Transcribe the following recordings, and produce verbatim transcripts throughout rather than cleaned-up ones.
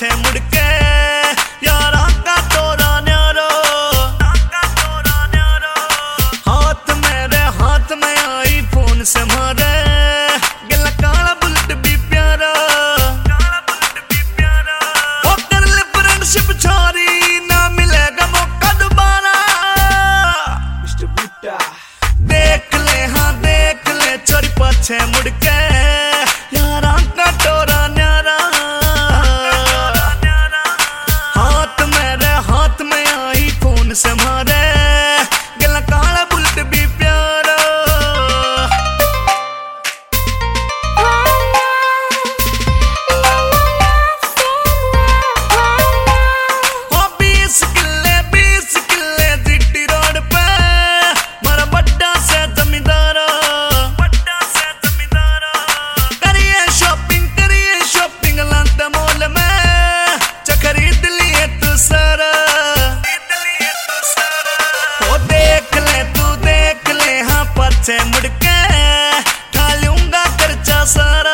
पछे मुड़ के यारा का तोरा न्यारो हाथ मेरे हाथ में आई फोन से मारे गिला काला बुलेट भी प्यारा वो कर ले फ्रेंडशिप छोरी ना मिलेगा मौका दोबारा देख ले हाँ देख ले चोरी पछे मुड़ के यारा का तोरा न्यारा हाथ मेरे हाथ में आई फोन से मारे गिला काला बुलेट भी प्यारा हो बीस किले बीस किले जीटी रोड पे मारा बड्डा से जमींदारा बड्डा से जमींदारा करिए शॉपिंग करिए शॉपिंग लांता मॉल में च खरीद लिए तू सारा ओ देख ले तू देख ले हाँ पछे मुड़ के खा लूंगा खर्चा सारा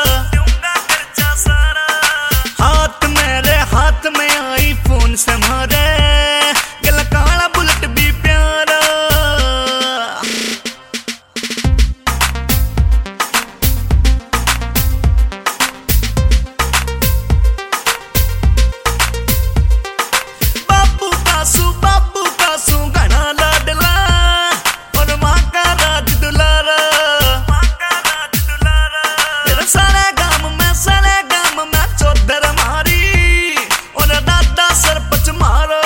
हाथ मेरे हाथ में आई फोन से मारे गिला काला बुलेट भी प्यारा बाबू कासू बाबू कासू घना लाडला और माँ का राज दुलारा तेरे सारे गाम में सारे गाम में चौधर मारी और दादा सरपंच मारो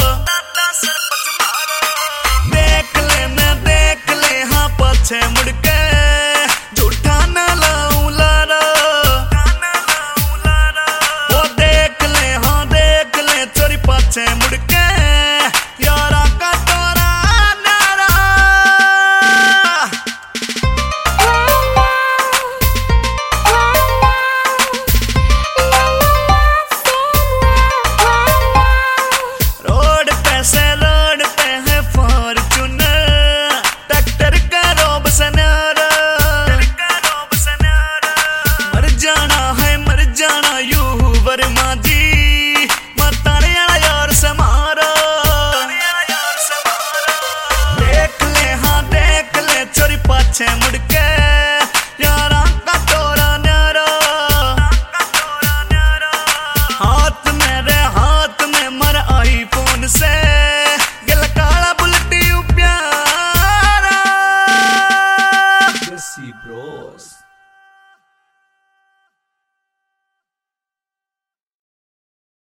देख ले मैं देख ले हाँ पछे मुड़ के झूठा न लाऊं लारा वो देख ले हाँ देख ले चोरी पछे मुड़ के यारा का तोरा न्यारा रोड पे से रोड पे है फॉर्च्यूनर ट्रैक्टर का रोब सनारा मर जाना है मर जाना यू वर्मा जी मताने वाला यार से मारो देख ले हाँ देख ले चोरी पाछे मुड़ के यारा का तोरा न्यारा हाथ मेरे हाथ में मर आई फोन से गिला काला बुलेट प्यारा Jesse Bros.